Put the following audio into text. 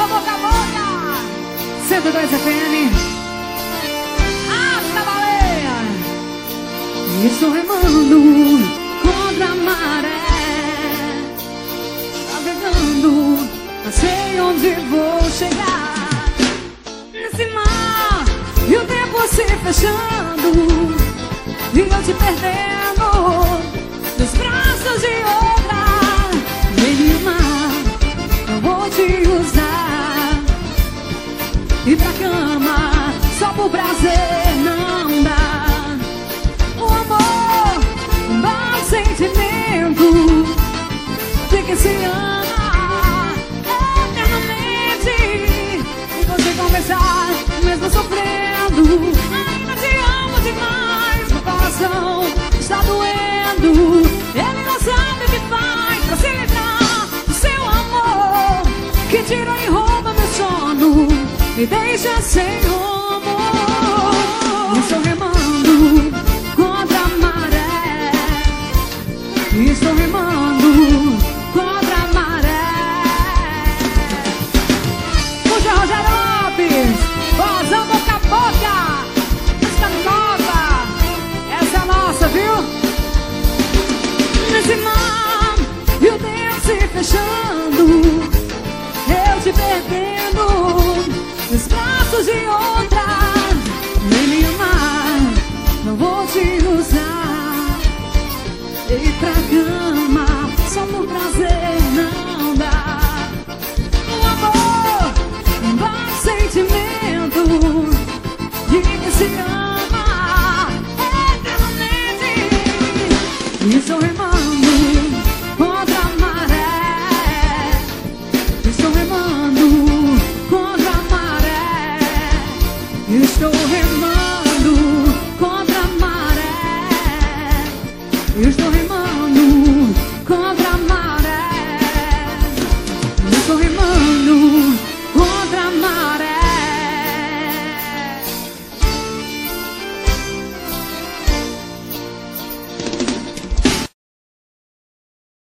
boca a boca. 102 FM. Hasta baleia. Estou remando contra a maré, navegando, não sei onde vou chegar. Nesse mar, e o tempo se fechando, e eu te perdendo nos braços de outra. Nenhuma, não vou te usar. E pra cama, só por prazer não dá. O amor, um bom sentimento de que se ama eternamente. E você conversar, mesmo sofrendo, ainda te amo demais. Meu coração está doendo. Ele não sabe o que faz pra se livrar do seu amor, que tira e rouba meu sono, me deixa sem rumo. Estou remando contra a maré, estou remando contra a maré. Puxa, Rogério Lopes, vozão boca a boca. Música nova, essa é a nossa, viu? Nesse mar, e o tempo se fechando, eu te perdendo nos braços de outra. Nenhuma, não vou te usar. E pra cama, só por prazer não dá. Um amor, um bom sentimento de que se ama eternamente. Estou remando contra a maré, estou remando contra a maré, estou remando contra a maré, estou